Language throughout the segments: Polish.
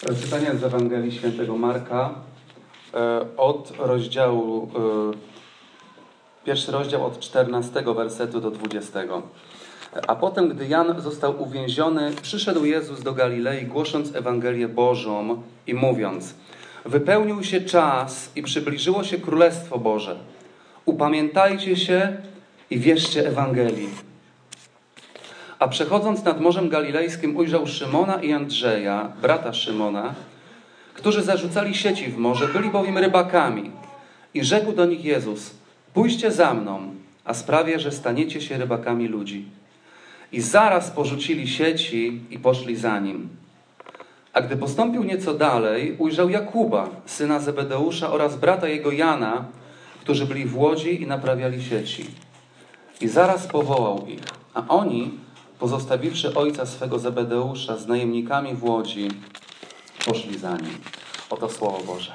Czytanie z Ewangelii Świętego Marka od rozdziału, pierwszy rozdział od 14 wersetu do 20. A potem, gdy Jan został uwięziony, przyszedł Jezus do Galilei, głosząc Ewangelię Bożą i mówiąc: wypełnił się czas i przybliżyło się Królestwo Boże. Upamiętajcie się i wierzcie Ewangelii. A przechodząc nad Morzem Galilejskim ujrzał Szymona i Andrzeja, brata Szymona, którzy zarzucali sieci w morze, byli bowiem rybakami. I rzekł do nich Jezus: pójdźcie za mną, a sprawię, że staniecie się rybakami ludzi. I zaraz porzucili sieci i poszli za nim. A gdy postąpił nieco dalej, ujrzał Jakuba, syna Zebedeusza, oraz brata jego Jana, którzy byli w łodzi i naprawiali sieci. I zaraz powołał ich, a oni, pozostawiwszy ojca swego Zebedeusza z najemnikami w łodzi, poszli za nim. Oto Słowo Boże.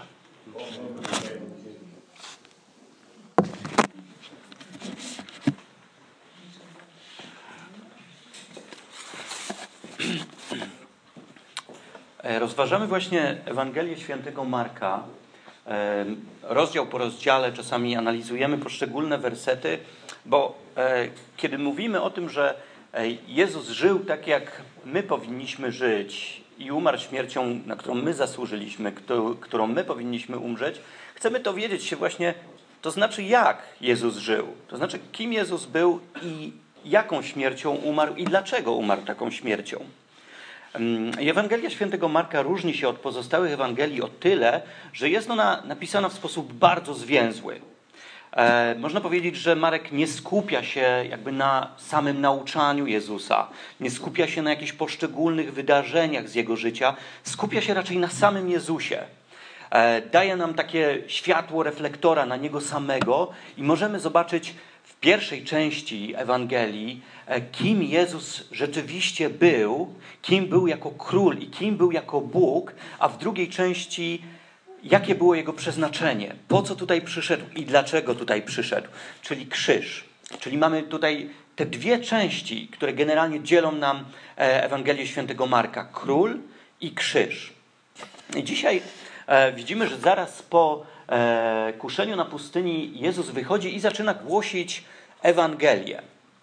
Rozważamy właśnie Ewangelię Świętego Marka, rozdział po rozdziale, czasami analizujemy poszczególne wersety, bo kiedy mówimy o tym, że Jezus żył tak, jak my powinniśmy żyć i umarł śmiercią, na którą my zasłużyliśmy, którą my powinniśmy umrzeć, chcemy dowiedzieć się właśnie, to znaczy jak Jezus żył, to znaczy kim Jezus był i jaką śmiercią umarł i dlaczego umarł taką śmiercią. Ewangelia Świętego Marka różni się od pozostałych Ewangelii o tyle, że jest ona napisana w sposób bardzo zwięzły. Można powiedzieć, że Marek nie skupia się jakby na samym nauczaniu Jezusa, nie skupia się na jakichś poszczególnych wydarzeniach z Jego życia, skupia się raczej na samym Jezusie. Daje nam takie światło reflektora na Niego samego i możemy zobaczyć w pierwszej części Ewangelii, kim Jezus rzeczywiście był, kim był jako król i kim był jako Bóg, a w drugiej części jakie było Jego przeznaczenie, po co tutaj przyszedł i dlaczego tutaj przyszedł, czyli krzyż. Czyli mamy tutaj te dwie części, które generalnie dzielą nam Ewangelię Świętego Marka. Król i krzyż. I dzisiaj widzimy, że zaraz po kuszeniu na pustyni Jezus wychodzi i zaczyna głosić Ewangelię.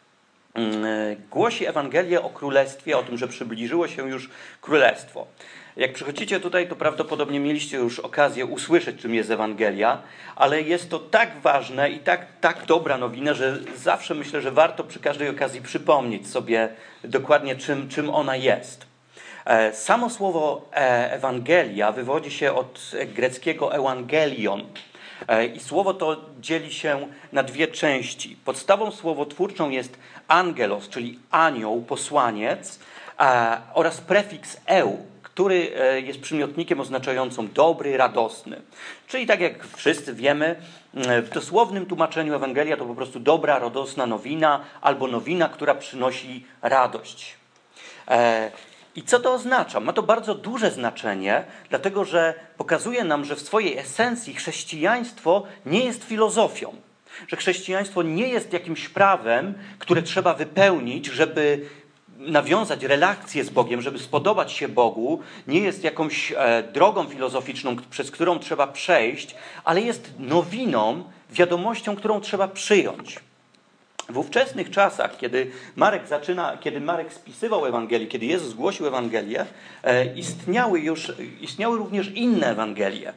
Głosi Ewangelię o Królestwie, o tym, że przybliżyło się już Królestwo. Jak przychodzicie tutaj, to prawdopodobnie mieliście już okazję usłyszeć, czym jest Ewangelia, ale jest to tak ważne i tak dobra nowina, że zawsze myślę, że warto przy każdej okazji przypomnieć sobie dokładnie, czym ona jest. Samo słowo Ewangelia wywodzi się od greckiego euangelion. I słowo to dzieli się na dwie części. Podstawą słowotwórczą jest angelos, czyli anioł, posłaniec, oraz prefiks eu, który jest przymiotnikiem oznaczającym dobry, radosny. Czyli tak jak wszyscy wiemy, w dosłownym tłumaczeniu Ewangelia to po prostu dobra, radosna nowina albo nowina, która przynosi radość. I co to oznacza? Ma to bardzo duże znaczenie, dlatego że pokazuje nam, że w swojej esencji chrześcijaństwo nie jest filozofią. Że chrześcijaństwo nie jest jakimś prawem, które trzeba wypełnić, żeby nawiązać relację z Bogiem, żeby spodobać się Bogu, nie jest jakąś drogą filozoficzną, przez którą trzeba przejść, ale jest nowiną, wiadomością, którą trzeba przyjąć. W ówczesnych czasach, kiedy Marek spisywał Ewangelię, kiedy Jezus głosił Ewangelię, istniały również inne Ewangelie.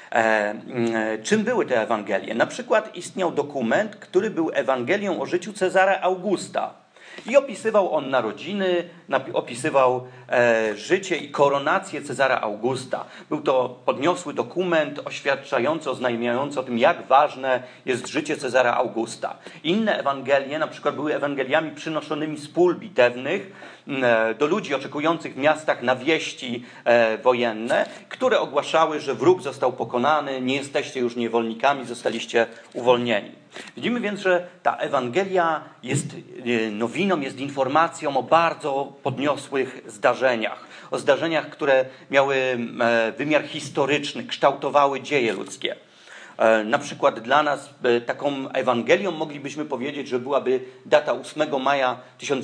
Czym były te Ewangelie? Na przykład istniał dokument, który był Ewangelią o życiu Cezara Augusta. I opisywał on narodziny, opisywał życie i koronację Cezara Augusta. Był to podniosły dokument oświadczający, oznajmiający o tym, jak ważne jest życie Cezara Augusta. Inne Ewangelie na przykład były Ewangeliami przynoszonymi z pól bitewnych do ludzi oczekujących w miastach na wieści wojenne, które ogłaszały, że wróg został pokonany, nie jesteście już niewolnikami, zostaliście uwolnieni. Widzimy więc, że ta Ewangelia jest nowiną, jest informacją o bardzo podniosłych zdarzeniach. O zdarzeniach, które miały wymiar historyczny, kształtowały dzieje ludzkie. Na przykład dla nas taką Ewangelią moglibyśmy powiedzieć, że byłaby data 8 maja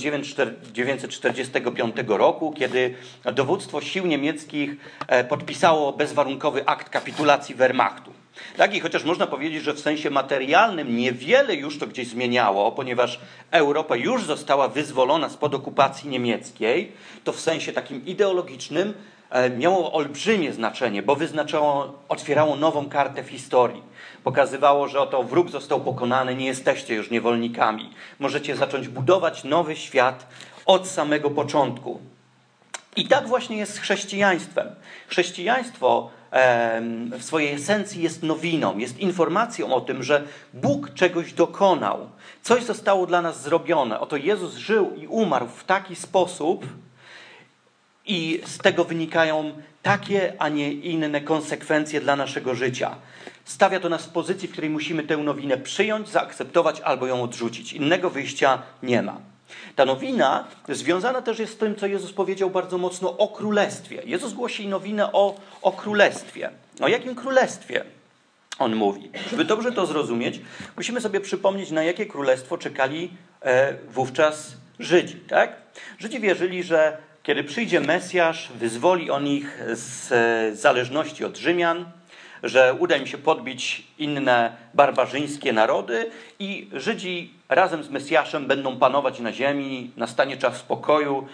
1945 roku, kiedy dowództwo sił niemieckich podpisało bezwarunkowy akt kapitulacji Wehrmachtu. Tak, i chociaż można powiedzieć, że w sensie materialnym niewiele już to gdzieś zmieniało, ponieważ Europa już została wyzwolona spod okupacji niemieckiej, to w sensie takim ideologicznym miało olbrzymie znaczenie, bo otwierało nową kartę w historii. Pokazywało, że oto wróg został pokonany, nie jesteście już niewolnikami. Możecie zacząć budować nowy świat od samego początku. I tak właśnie jest z chrześcijaństwem. Chrześcijaństwo w swojej esencji jest nowiną, jest informacją o tym, że Bóg czegoś dokonał. Coś zostało dla nas zrobione. Oto Jezus żył i umarł w taki sposób i z tego wynikają takie, a nie inne konsekwencje dla naszego życia. Stawia to nas w pozycji, w której musimy tę nowinę przyjąć, zaakceptować albo ją odrzucić. Innego wyjścia nie ma. Ta nowina związana też jest z tym, co Jezus powiedział bardzo mocno o królestwie. Jezus głosi nowinę o królestwie. O jakim królestwie on mówi? Żeby dobrze to zrozumieć, musimy sobie przypomnieć, na jakie królestwo czekali wówczas Żydzi. Tak? Żydzi wierzyli, że kiedy przyjdzie Mesjasz, wyzwoli on ich z zależności od Rzymian, że uda im się podbić inne barbarzyńskie narody i Żydzi razem z Mesjaszem będą panować na ziemi, nastanie czas spokoju,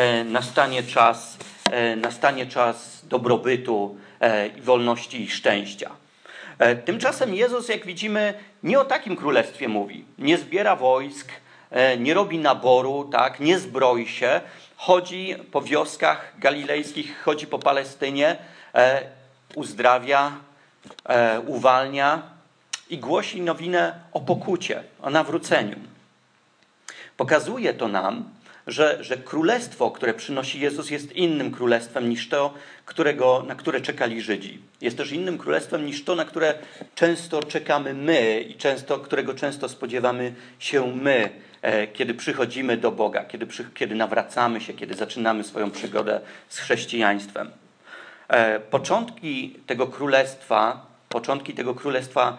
nastanie czas dobrobytu, wolności i szczęścia. Tymczasem Jezus, jak widzimy, nie o takim królestwie mówi. Nie zbiera wojsk, nie robi naboru, tak, nie zbroi się, chodzi po wioskach galilejskich, chodzi po Palestynie, uzdrawia, uwalnia i głosi nowinę o pokucie, o nawróceniu. Pokazuje to nam, że królestwo, które przynosi Jezus, jest innym królestwem niż to, na które czekali Żydzi. Jest też innym królestwem niż to, na które często czekamy my i którego często spodziewamy się my, kiedy przychodzimy do Boga, kiedy nawracamy się, kiedy zaczynamy swoją przygodę z chrześcijaństwem. Początki tego królestwa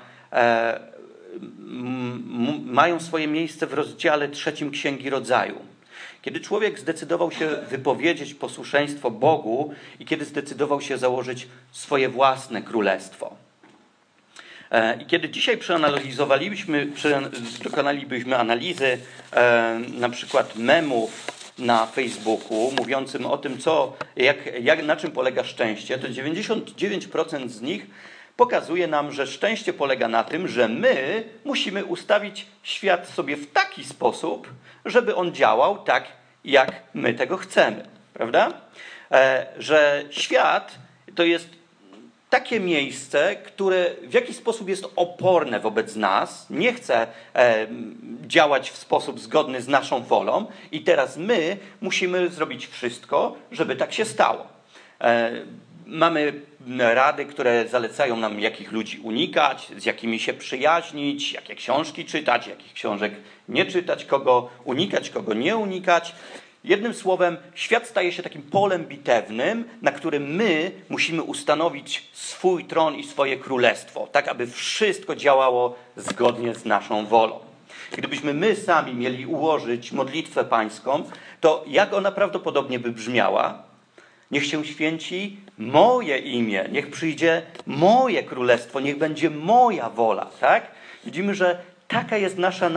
mają swoje miejsce w rozdziale 3 Księgi Rodzaju. Kiedy człowiek zdecydował się wypowiedzieć posłuszeństwo Bogu i kiedy zdecydował się założyć swoje własne królestwo. I kiedy dzisiaj dokonalibyśmy analizy na przykład memów na Facebooku mówiącym o tym, na czym polega szczęście, to 99% z nich pokazuje nam, że szczęście polega na tym, że my musimy ustawić świat sobie w taki sposób, żeby on działał tak, jak my tego chcemy. Prawda? Że świat to jest takie miejsce, które w jakiś sposób jest oporne wobec nas, nie chce działać w sposób zgodny z naszą wolą i teraz my musimy zrobić wszystko, żeby tak się stało. Mamy rady, które zalecają nam, jakich ludzi unikać, z jakimi się przyjaźnić, jakie książki czytać, jakich książek nie czytać, kogo unikać, kogo nie unikać. Jednym słowem, świat staje się takim polem bitewnym, na którym my musimy ustanowić swój tron i swoje królestwo, tak aby wszystko działało zgodnie z naszą wolą. Gdybyśmy my sami mieli ułożyć modlitwę pańską, to jak ona prawdopodobnie by brzmiała? Niech się święci moje imię, niech przyjdzie moje królestwo, niech będzie moja wola, tak? Widzimy, że taka jest nasza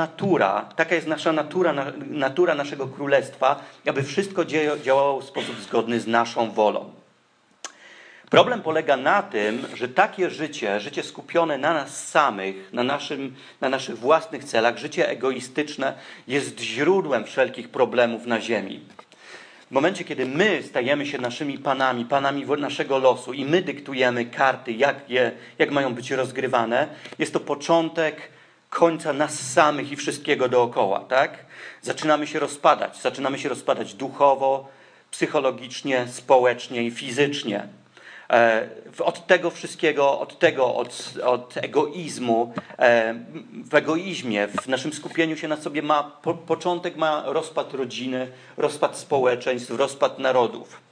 natura naszego królestwa, aby wszystko działało w sposób zgodny z naszą wolą. Problem polega na tym, że takie życie skupione na nas samych, na naszych własnych celach, życie egoistyczne jest źródłem wszelkich problemów na ziemi. W momencie, kiedy my stajemy się naszymi panami naszego losu i my dyktujemy karty, jak mają być rozgrywane, jest to początek końca nas samych i wszystkiego dookoła, tak? Zaczynamy się rozpadać duchowo, psychologicznie, społecznie i fizycznie. Od tego wszystkiego, od egoizmu, w egoizmie, w naszym skupieniu się na sobie początek ma rozpad rodziny, rozpad społeczeństw, rozpad narodów.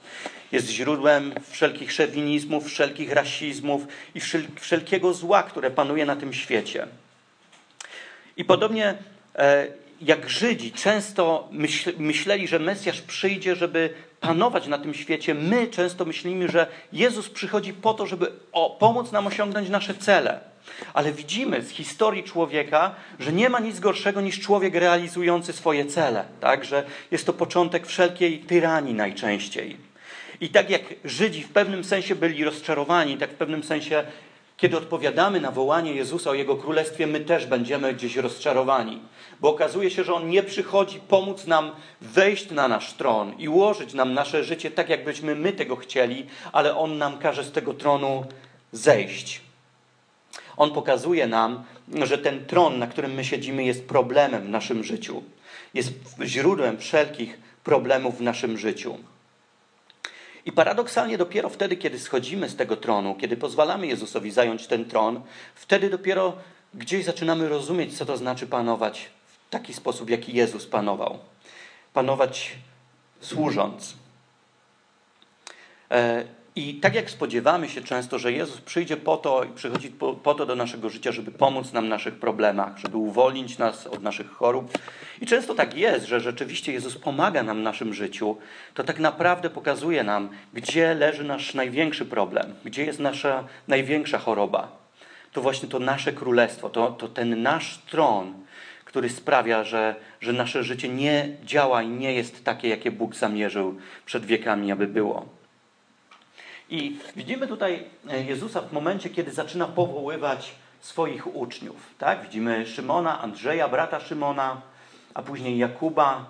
Jest źródłem wszelkich szowinizmów, wszelkich rasizmów i wszelkiego zła, które panuje na tym świecie. I podobnie jak Żydzi często myśleli, że Mesjasz przyjdzie, żeby panować na tym świecie, my często myślimy, że Jezus przychodzi po to, żeby pomóc nam osiągnąć nasze cele. Ale widzimy z historii człowieka, że nie ma nic gorszego niż człowiek realizujący swoje cele. Tak? Że jest to początek wszelkiej tyranii najczęściej. I tak jak Żydzi w pewnym sensie byli rozczarowani, tak w pewnym sensie, kiedy odpowiadamy na wołanie Jezusa o Jego Królestwie, my też będziemy gdzieś rozczarowani. Bo okazuje się, że On nie przychodzi pomóc nam wejść na nasz tron i ułożyć nam nasze życie tak, jakbyśmy my tego chcieli, ale On nam każe z tego tronu zejść. On pokazuje nam, że ten tron, na którym my siedzimy, jest problemem w naszym życiu. Jest źródłem wszelkich problemów w naszym życiu. I paradoksalnie dopiero wtedy, kiedy schodzimy z tego tronu, kiedy pozwalamy Jezusowi zająć ten tron, wtedy dopiero gdzieś zaczynamy rozumieć, co to znaczy panować w taki sposób, jaki Jezus panował. Panować służąc. I tak jak spodziewamy się często, że Jezus przyjdzie po to i przychodzi po to do naszego życia, żeby pomóc nam w naszych problemach, żeby uwolnić nas od naszych chorób. I często tak jest, że rzeczywiście Jezus pomaga nam w naszym życiu, to tak naprawdę pokazuje nam, gdzie leży nasz największy problem, gdzie jest nasza największa choroba. To właśnie to nasze królestwo, to ten nasz tron, który sprawia, że nasze życie nie działa i nie jest takie, jakie Bóg zamierzył przed wiekami, aby było. I widzimy tutaj Jezusa w momencie, kiedy zaczyna powoływać swoich uczniów. Tak? Widzimy Szymona, Andrzeja, brata Szymona, a później Jakuba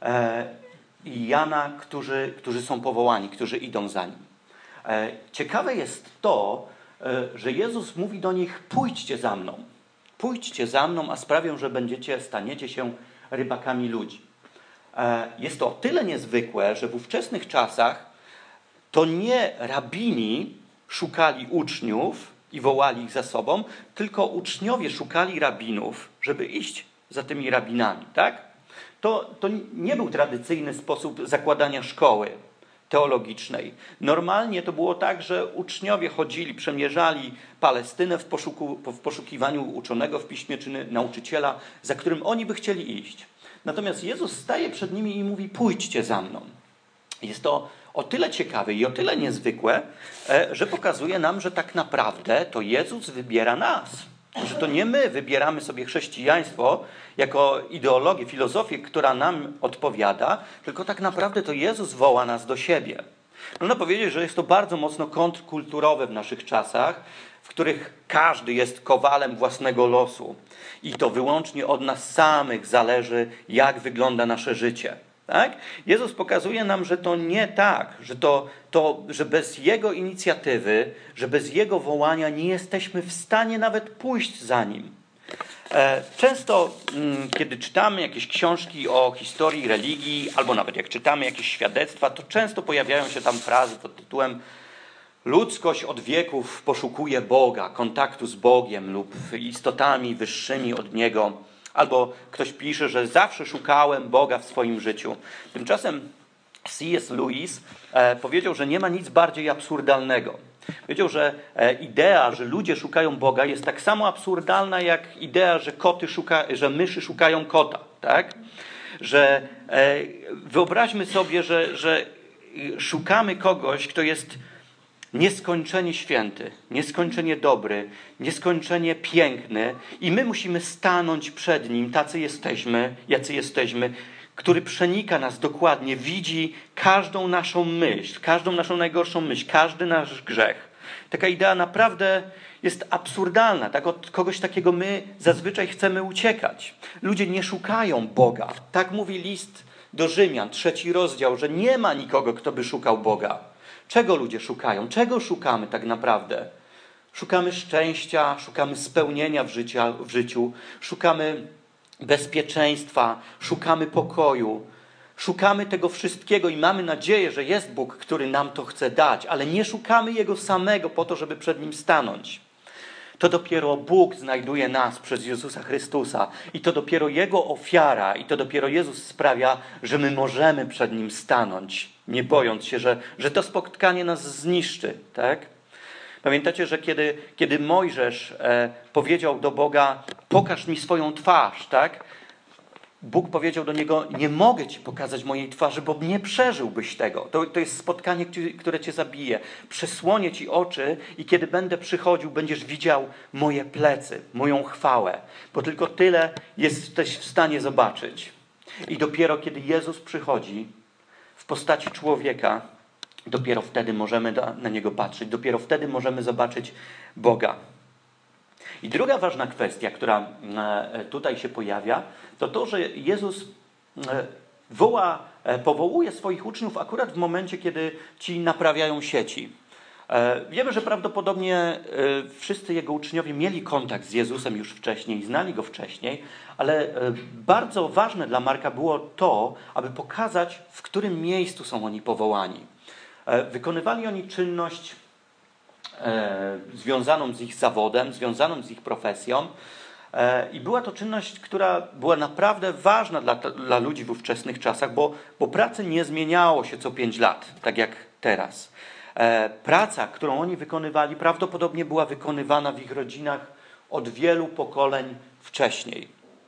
i Jana, którzy są powołani, którzy idą za nim. Ciekawe jest to, że Jezus mówi do nich: pójdźcie za mną. Pójdźcie za mną, a sprawię, że staniecie się rybakami ludzi. Jest to o tyle niezwykłe, że w ówczesnych czasach to nie rabini szukali uczniów i wołali ich za sobą, tylko uczniowie szukali rabinów, żeby iść za tymi rabinami. Tak? To nie był tradycyjny sposób zakładania szkoły teologicznej. Normalnie to było tak, że uczniowie chodzili, przemierzali Palestynę w poszukiwaniu uczonego w piśmie czy nauczyciela, za którym oni by chcieli iść. Natomiast Jezus staje przed nimi i mówi: pójdźcie za mną. Jest to o tyle ciekawe i o tyle niezwykłe, że pokazuje nam, że tak naprawdę to Jezus wybiera nas. Że to nie my wybieramy sobie chrześcijaństwo jako ideologię, filozofię, która nam odpowiada, tylko tak naprawdę to Jezus woła nas do siebie. Można powiedzieć, że jest to bardzo mocno kontrkulturowe w naszych czasach, w których każdy jest kowalem własnego losu. I to wyłącznie od nas samych zależy, jak wygląda nasze życie. Tak? Jezus pokazuje nam, że to nie tak, że bez Jego inicjatywy, że bez Jego wołania nie jesteśmy w stanie nawet pójść za Nim. Często, kiedy czytamy jakieś książki o historii religii, albo nawet jak czytamy jakieś świadectwa, to często pojawiają się tam frazy pod tytułem: ludzkość od wieków poszukuje Boga, kontaktu z Bogiem lub istotami wyższymi od Niego. Albo ktoś pisze, że zawsze szukałem Boga w swoim życiu. Tymczasem C.S. Lewis powiedział, że nie ma nic bardziej absurdalnego. Powiedział, że idea, że ludzie szukają Boga, jest tak samo absurdalna jak idea, że myszy szukają kota. Tak? Że wyobraźmy sobie, że szukamy kogoś, kto jest nieskończenie święty, nieskończenie dobry, nieskończenie piękny i my musimy stanąć przed Nim, jacy jesteśmy, który przenika nas dokładnie, widzi każdą naszą myśl, każdą naszą najgorszą myśl, każdy nasz grzech. Taka idea naprawdę jest absurdalna. Tak? Od kogoś takiego my zazwyczaj chcemy uciekać. Ludzie nie szukają Boga. Tak mówi list do Rzymian, 3 rozdział, że nie ma nikogo, kto by szukał Boga. Czego ludzie szukają? Czego szukamy tak naprawdę? Szukamy szczęścia, szukamy spełnienia w życiu, szukamy bezpieczeństwa, szukamy pokoju, szukamy tego wszystkiego i mamy nadzieję, że jest Bóg, który nam to chce dać, ale nie szukamy Jego samego po to, żeby przed Nim stanąć. To dopiero Bóg znajduje nas przez Jezusa Chrystusa. I to dopiero Jego ofiara, i to dopiero Jezus sprawia, że my możemy przed Nim stanąć, nie bojąc się, że to spotkanie nas zniszczy. Tak? Pamiętacie, że kiedy Mojżesz powiedział do Boga, pokaż mi swoją twarz, tak? Bóg powiedział do niego, nie mogę ci pokazać mojej twarzy, bo nie przeżyłbyś tego. To jest spotkanie, które cię zabije. Przesłonię ci oczy i kiedy będę przychodził, będziesz widział moje plecy, moją chwałę. Bo tylko tyle jesteś w stanie zobaczyć. I dopiero kiedy Jezus przychodzi w postaci człowieka, dopiero wtedy możemy na Niego patrzeć. Dopiero wtedy możemy zobaczyć Boga. I druga ważna kwestia, która tutaj się pojawia, to to, że Jezus powołuje swoich uczniów akurat w momencie, kiedy ci naprawiają sieci. Wiemy, że prawdopodobnie wszyscy Jego uczniowie mieli kontakt z Jezusem już wcześniej, znali Go wcześniej, ale bardzo ważne dla Marka było to, aby pokazać, w którym miejscu są oni powołani. Wykonywali oni czynność związaną z ich zawodem, związaną z ich profesją i była to czynność, która była naprawdę ważna dla ludzi w ówczesnych czasach, bo pracy nie zmieniało się co 5 lat, tak jak teraz. Praca, którą oni wykonywali, prawdopodobnie była wykonywana w ich rodzinach od wielu pokoleń wcześniej.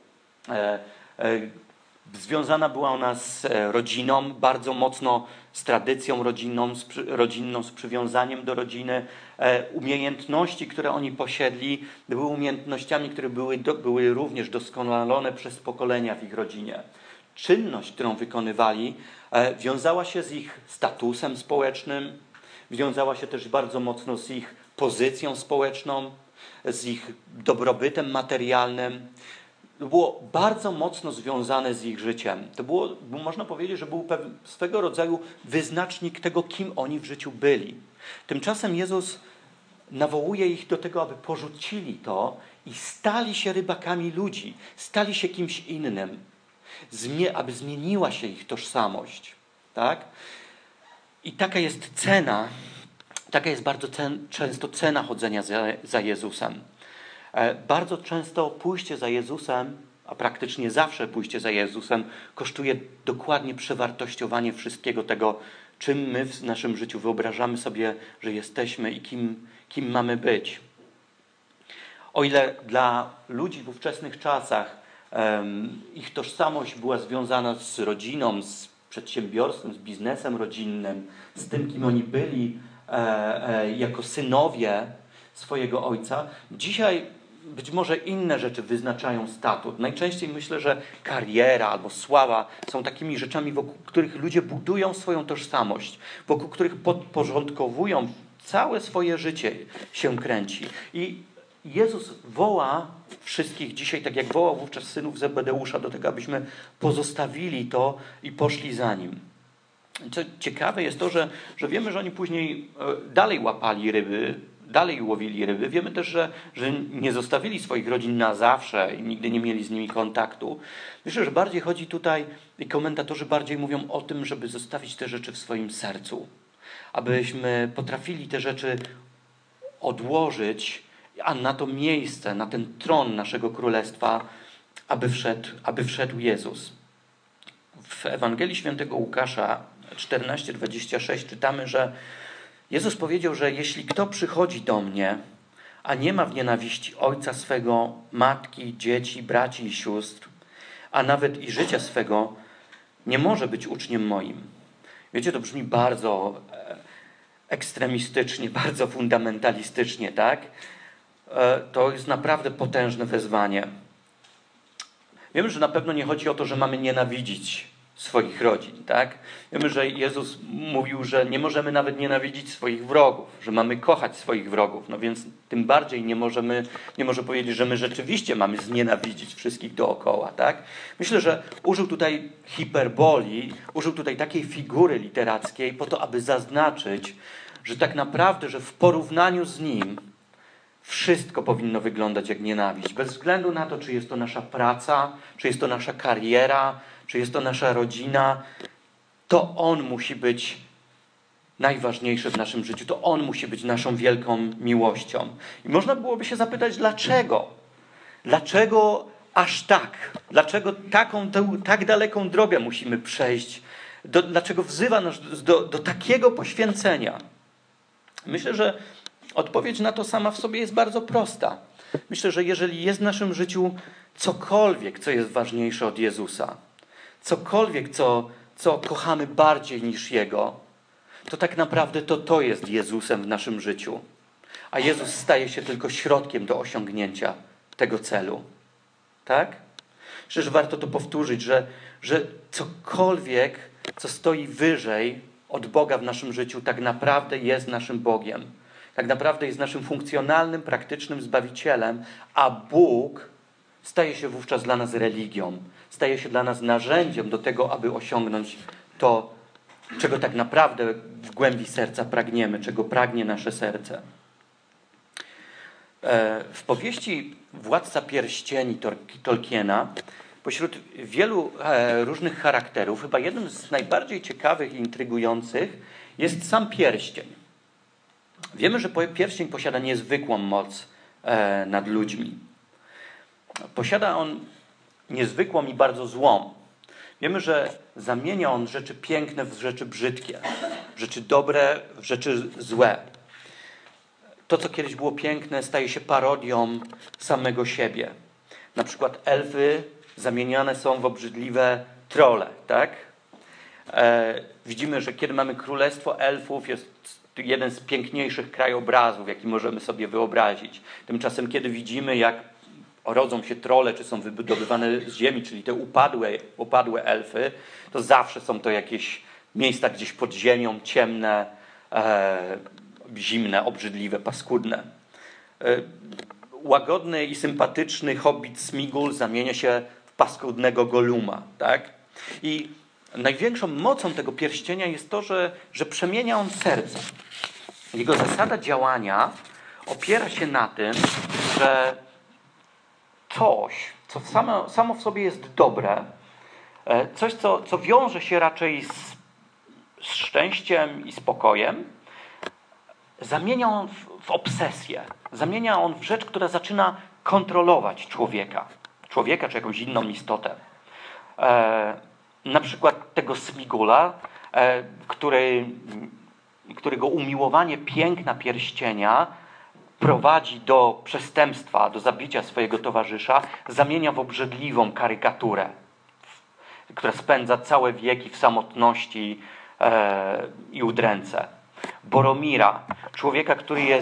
Związana była ona z rodziną, bardzo mocno z tradycją rodzinną, z przywiązaniem do rodziny. Umiejętności, które oni posiedli, były umiejętnościami, które były również doskonalone przez pokolenia w ich rodzinie. Czynność, którą wykonywali, wiązała się z ich statusem społecznym, wiązała się też bardzo mocno z ich pozycją społeczną, z ich dobrobytem materialnym. To było bardzo mocno związane z ich życiem. Można powiedzieć, że był swego rodzaju wyznacznik tego, kim oni w życiu byli. Tymczasem Jezus nawołuje ich do tego, aby porzucili to i stali się rybakami ludzi, stali się kimś innym, aby zmieniła się ich tożsamość. Tak? I taka jest cena, taka jest bardzo często cena chodzenia za Jezusem. Bardzo często pójście za Jezusem, a praktycznie zawsze pójście za Jezusem kosztuje dokładnie przewartościowanie wszystkiego tego, czym my w naszym życiu wyobrażamy sobie, że jesteśmy i kim mamy być. O ile dla ludzi w ówczesnych czasach ich tożsamość była związana z rodziną, z przedsiębiorstwem, z biznesem rodzinnym, z tym, kim oni byli jako synowie swojego ojca, dzisiaj być może inne rzeczy wyznaczają statut. Najczęściej myślę, że kariera albo sława są takimi rzeczami, wokół których ludzie budują swoją tożsamość, wokół których podporządkowują całe swoje życie się kręci. I Jezus woła wszystkich dzisiaj, tak jak wołał wówczas synów Zebedeusza, do tego, abyśmy pozostawili to i poszli za Nim. Co ciekawe jest to, że wiemy, że oni później dalej łapali ryby, dalej łowili ryby. Wiemy też, że nie zostawili swoich rodzin na zawsze i nigdy nie mieli z nimi kontaktu. Myślę, że bardziej chodzi tutaj, i komentatorzy bardziej mówią o tym, żeby zostawić te rzeczy w swoim sercu. Abyśmy potrafili te rzeczy odłożyć, a na to miejsce, na ten tron naszego królestwa, aby wszedł Jezus. W Ewangelii Świętego Łukasza 14:26 czytamy, że Jezus powiedział, że jeśli kto przychodzi do mnie, a nie ma w nienawiści ojca swego, matki, dzieci, braci i sióstr, a nawet i życia swego, nie może być uczniem moim. Wiecie, to brzmi bardzo ekstremistycznie, bardzo fundamentalistycznie, tak? To jest naprawdę potężne wezwanie. Wiemy, że na pewno nie chodzi o to, że mamy nienawidzić swoich rodzin, tak? Wiemy, że Jezus mówił, że nie możemy nawet nienawidzić swoich wrogów, że mamy kochać swoich wrogów, no więc tym bardziej nie może powiedzieć, że my rzeczywiście mamy znienawidzić wszystkich dookoła, tak? Myślę, że użył tutaj hiperboli, użył tutaj takiej figury literackiej po to, aby zaznaczyć, że tak naprawdę, że w porównaniu z Nim wszystko powinno wyglądać jak nienawiść. Bez względu na to, czy jest to nasza praca, czy jest to nasza kariera, czy jest to nasza rodzina, to On musi być najważniejszy w naszym życiu. To On musi być naszą wielką miłością. I można byłoby się zapytać, dlaczego? Dlaczego aż tak? Dlaczego tak daleką drogę musimy przejść? Dlaczego wzywa nas do takiego poświęcenia? Myślę, że odpowiedź na to sama w sobie jest bardzo prosta. Myślę, że jeżeli jest w naszym życiu cokolwiek, co jest ważniejsze od Jezusa, cokolwiek, co kochamy bardziej niż Jego, to tak naprawdę to jest Jezusem w naszym życiu. A Jezus staje się tylko środkiem do osiągnięcia tego celu. Tak? Myślę, że warto to powtórzyć, że cokolwiek, co stoi wyżej od Boga w naszym życiu, tak naprawdę jest naszym Bogiem. Tak naprawdę jest naszym funkcjonalnym, praktycznym Zbawicielem, a Bóg staje się wówczas dla nas religią. Staje się dla nas narzędziem do tego, aby osiągnąć to, czego tak naprawdę w głębi serca pragniemy, czego pragnie nasze serce. W powieści Władca Pierścieni Tolkiena, pośród wielu różnych charakterów, chyba jednym z najbardziej ciekawych i intrygujących jest sam pierścień. Wiemy, że pierścień posiada niezwykłą moc nad ludźmi. Posiada on niezwykłą i bardzo złą. Wiemy, że zamienia on rzeczy piękne w rzeczy brzydkie, w rzeczy dobre w rzeczy złe. To, co kiedyś było piękne, staje się parodią samego siebie. Na przykład elfy zamieniane są w obrzydliwe trolle, tak? Widzimy, że kiedy mamy królestwo elfów, jest jeden z piękniejszych krajobrazów, jaki możemy sobie wyobrazić. Tymczasem, kiedy widzimy, jak rodzą się trolle, czy są wydobywane z ziemi, czyli te upadłe elfy, to zawsze są to jakieś miejsca gdzieś pod ziemią, ciemne, zimne, obrzydliwe, paskudne. Łagodny i sympatyczny hobbit Smigul zamienia się w paskudnego Goluma, tak? I największą mocą tego pierścienia jest to, że przemienia on serce. Jego zasada działania opiera się na tym, że coś, co samo w sobie jest dobre, coś, co wiąże się raczej z szczęściem i spokojem, zamienia on w obsesję. Zamienia on w rzecz, która zaczyna kontrolować człowieka czy jakąś inną istotę. Na przykład tego Smigula, którego umiłowanie piękna pierścienia prowadzi do przestępstwa, do zabicia swojego towarzysza, zamienia w obrzydliwą karykaturę, która spędza całe wieki w samotności i udręce. Boromira, człowieka,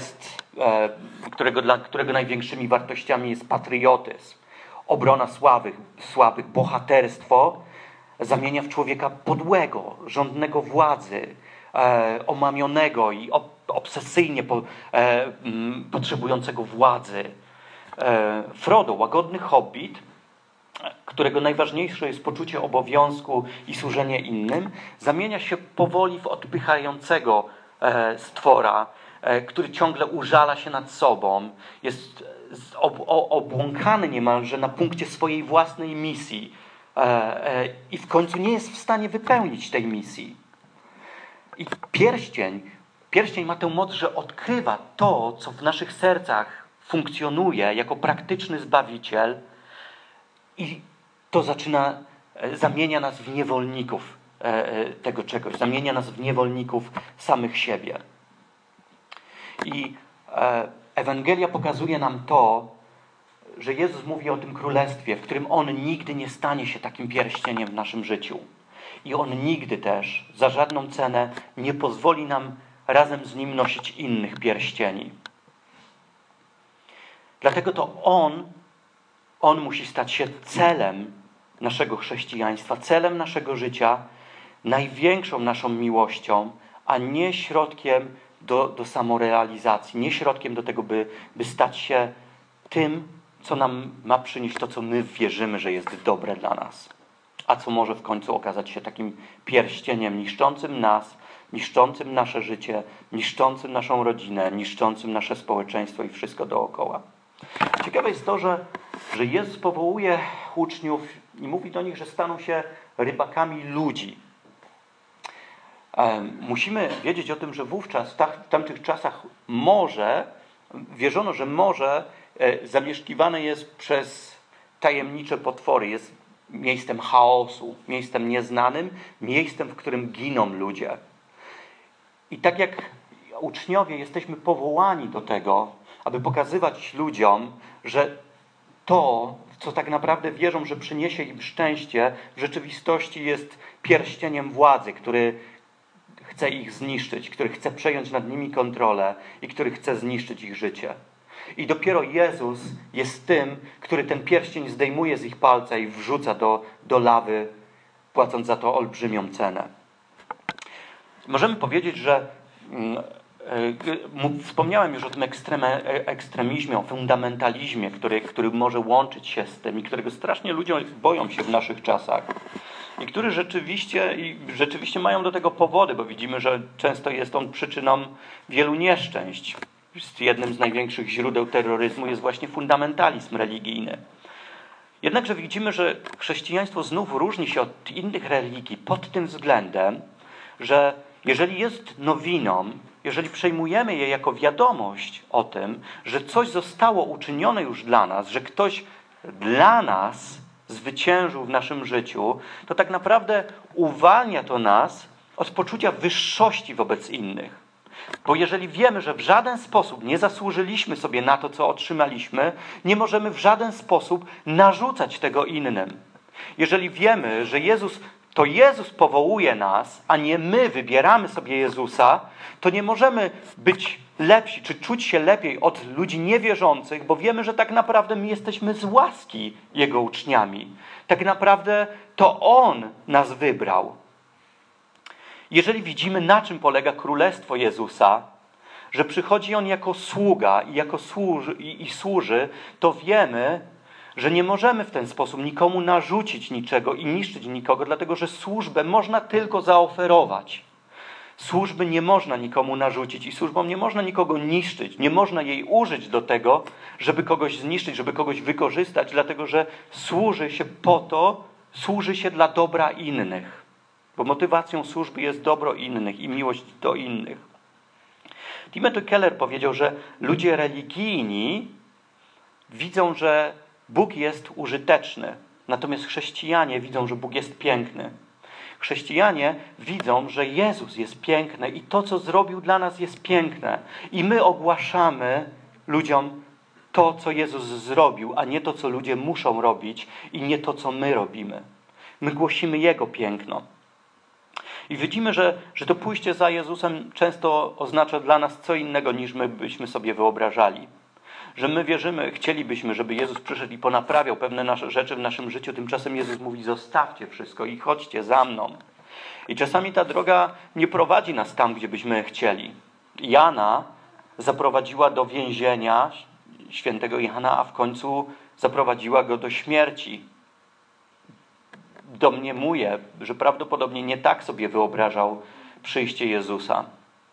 dla którego największymi wartościami jest patriotyzm, obrona słabych, bohaterstwo, zamienia w człowieka podłego, żądnego władzy, omamionego i obsesyjnie potrzebującego władzy. Frodo, łagodny hobbit, którego najważniejsze jest poczucie obowiązku i służenie innym, zamienia się powoli w odpychającego stwora, który ciągle użala się nad sobą, jest obłąkany niemalże na punkcie swojej własnej misji i w końcu nie jest w stanie wypełnić tej misji. I pierścień ma tę moc, że odkrywa to, co w naszych sercach funkcjonuje jako praktyczny Zbawiciel i to zamienia nas w niewolników tego czegoś, zamienia nas w niewolników samych siebie. I Ewangelia pokazuje nam to, że Jezus mówi o tym królestwie, w którym On nigdy nie stanie się takim pierścieniem w naszym życiu. I On nigdy też, za żadną cenę, nie pozwoli nam razem z Nim nosić innych pierścieni. Dlatego to On musi stać się celem naszego chrześcijaństwa, celem naszego życia, największą naszą miłością, a nie środkiem do samorealizacji, nie środkiem do tego, by stać się tym, co nam ma przynieść to, co my wierzymy, że jest dobre dla nas. A co może w końcu okazać się takim pierścieniem niszczącym nas, niszczącym nasze życie, niszczącym naszą rodzinę, niszczącym nasze społeczeństwo i wszystko dookoła. Ciekawe jest to, że Jezus powołuje uczniów i mówi do nich, że staną się rybakami ludzi. Musimy wiedzieć o tym, że wówczas, w tamtych czasach wierzono, że morze zamieszkiwane jest przez tajemnicze potwory. Jest miejscem chaosu, miejscem nieznanym, miejscem, w którym giną ludzie. I tak jak uczniowie jesteśmy powołani do tego, aby pokazywać ludziom, że to, co tak naprawdę wierzą, że przyniesie im szczęście, w rzeczywistości jest pierścieniem władzy, który chce ich zniszczyć, który chce przejąć nad nimi kontrolę i który chce zniszczyć ich życie. I dopiero Jezus jest tym, który ten pierścień zdejmuje z ich palca i wrzuca do lawy, płacąc za to olbrzymią cenę. Możemy powiedzieć, że wspomniałem już o tym ekstremizmie, o fundamentalizmie, który może łączyć się z tym i którego strasznie ludzie boją się w naszych czasach. I który rzeczywiście mają do tego powody, bo widzimy, że często jest on przyczyną wielu nieszczęść. Jednym z największych źródeł terroryzmu jest właśnie fundamentalizm religijny. Jednakże widzimy, że chrześcijaństwo znów różni się od innych religii pod tym względem, że jeżeli jest nowiną, jeżeli przejmujemy je jako wiadomość o tym, że coś zostało uczynione już dla nas, że ktoś dla nas zwyciężył w naszym życiu, to tak naprawdę uwalnia to nas od poczucia wyższości wobec innych. Bo jeżeli wiemy, że w żaden sposób nie zasłużyliśmy sobie na to, co otrzymaliśmy, nie możemy w żaden sposób narzucać tego innym. Jeżeli wiemy, że to Jezus powołuje nas, a nie my wybieramy sobie Jezusa, to nie możemy być lepsi, czy czuć się lepiej od ludzi niewierzących, bo wiemy, że tak naprawdę my jesteśmy z łaski Jego uczniami. Tak naprawdę to On nas wybrał. Jeżeli widzimy, na czym polega Królestwo Jezusa, że przychodzi On jako sługa i służy, to wiemy, że nie możemy w ten sposób nikomu narzucić niczego i niszczyć nikogo, dlatego że służbę można tylko zaoferować. Służby nie można nikomu narzucić i służbą nie można nikogo niszczyć. Nie można jej użyć do tego, żeby kogoś zniszczyć, żeby kogoś wykorzystać, dlatego że służy się dla dobra innych. Bo motywacją służby jest dobro innych i miłość do innych. Timothy Keller powiedział, że ludzie religijni widzą, że Bóg jest użyteczny, natomiast chrześcijanie widzą, że Bóg jest piękny. Chrześcijanie widzą, że Jezus jest piękny i to, co zrobił dla nas, jest piękne. I my ogłaszamy ludziom to, co Jezus zrobił, a nie to, co ludzie muszą robić i nie to, co my robimy. My głosimy Jego piękno. I widzimy, że to pójście za Jezusem często oznacza dla nas co innego, niż my byśmy sobie wyobrażali. Że my chcielibyśmy, żeby Jezus przyszedł i ponaprawiał pewne nasze rzeczy w naszym życiu. Tymczasem Jezus mówi, zostawcie wszystko i chodźcie za mną. I czasami ta droga nie prowadzi nas tam, gdzie byśmy chcieli. Jana zaprowadziła do więzienia, świętego Jana, a w końcu zaprowadziła go do śmierci. Domniemuję, że prawdopodobnie nie tak sobie wyobrażał przyjście Jezusa.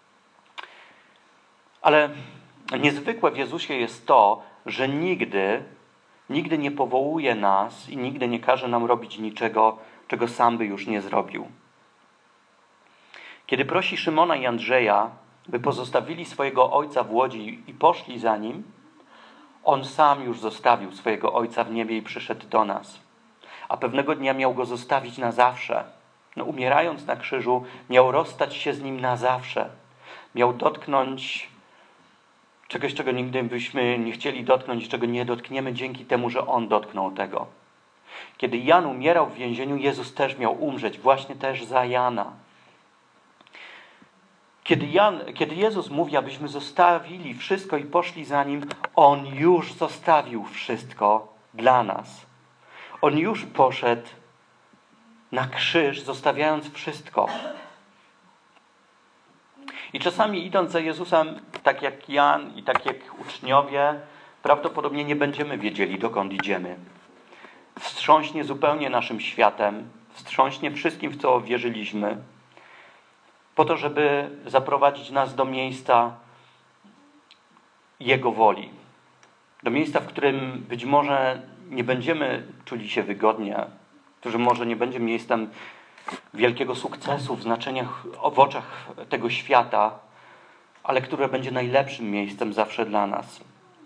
Ale niezwykłe w Jezusie jest to, że nigdy nie powołuje nas i nigdy nie każe nam robić niczego, czego sam by już nie zrobił. Kiedy prosi Szymona i Andrzeja, by pozostawili swojego ojca w łodzi i poszli za nim, on sam już zostawił swojego ojca w niebie i przyszedł do nas. A pewnego dnia miał go zostawić na zawsze. Umierając na krzyżu, miał rozstać się z nim na zawsze. Miał dotknąć czegoś, czego nigdy byśmy nie chcieli dotknąć, czego nie dotkniemy dzięki temu, że On dotknął tego. Kiedy Jan umierał w więzieniu, Jezus też miał umrzeć, właśnie też za Jana. Kiedy Jezus mówi, abyśmy zostawili wszystko i poszli za Nim, On już zostawił wszystko dla nas. On już poszedł na krzyż, zostawiając wszystko. I czasami idąc za Jezusem, tak jak Jan i tak jak uczniowie, prawdopodobnie nie będziemy wiedzieli, dokąd idziemy. Wstrząśnie zupełnie naszym światem, wstrząśnie wszystkim, w co wierzyliśmy, po to, żeby zaprowadzić nas do miejsca Jego woli. Do miejsca, w którym być może nie będziemy czuli się wygodnie, który może nie będzie miejscem wielkiego sukcesu w znaczeniach, w oczach tego świata, ale które będzie najlepszym miejscem zawsze dla nas.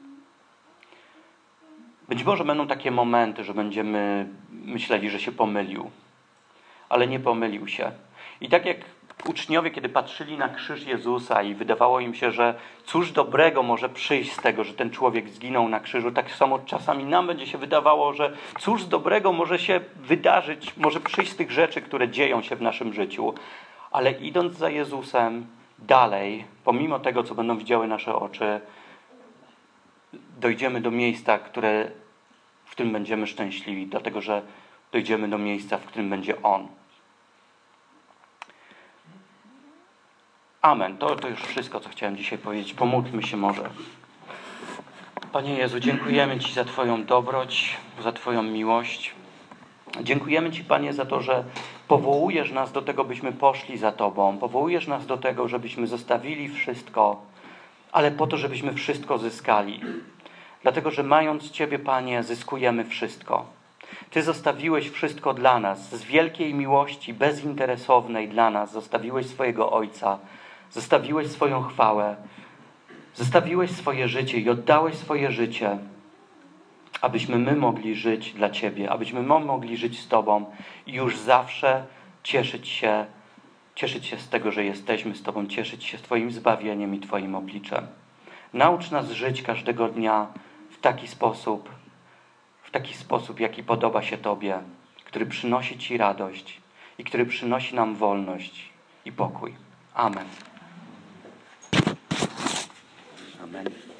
Być może będą takie momenty, że będziemy myśleli, że się pomylił, ale nie pomylił się. I tak jak uczniowie, kiedy patrzyli na krzyż Jezusa i wydawało im się, że cóż dobrego może przyjść z tego, że ten człowiek zginął na krzyżu, tak samo czasami nam będzie się wydawało, że cóż dobrego może się wydarzyć, może przyjść z tych rzeczy, które dzieją się w naszym życiu. Ale idąc za Jezusem dalej, pomimo tego, co będą widziały nasze oczy, dojdziemy do miejsca, w którym będziemy szczęśliwi, dlatego że dojdziemy do miejsca, w którym będzie On. Amen. To już wszystko, co chciałem dzisiaj powiedzieć. Pomódlmy się może. Panie Jezu, dziękujemy Ci za Twoją dobroć, za Twoją miłość. Dziękujemy Ci, Panie, za to, że powołujesz nas do tego, byśmy poszli za Tobą. Powołujesz nas do tego, żebyśmy zostawili wszystko, ale po to, żebyśmy wszystko zyskali. Dlatego, że mając Ciebie, Panie, zyskujemy wszystko. Ty zostawiłeś wszystko dla nas. Z wielkiej miłości, bezinteresownej dla nas zostawiłeś swojego Ojca. Zostawiłeś swoją chwałę. Zostawiłeś swoje życie i oddałeś swoje życie, abyśmy my mogli żyć dla Ciebie, abyśmy my mogli żyć z Tobą i już zawsze cieszyć się z tego, że jesteśmy z Tobą, cieszyć się Twoim zbawieniem i Twoim obliczem. Naucz nas żyć każdego dnia w taki sposób, jaki podoba się Tobie, który przynosi Ci radość i który przynosi nam wolność i pokój. Amen. Amen.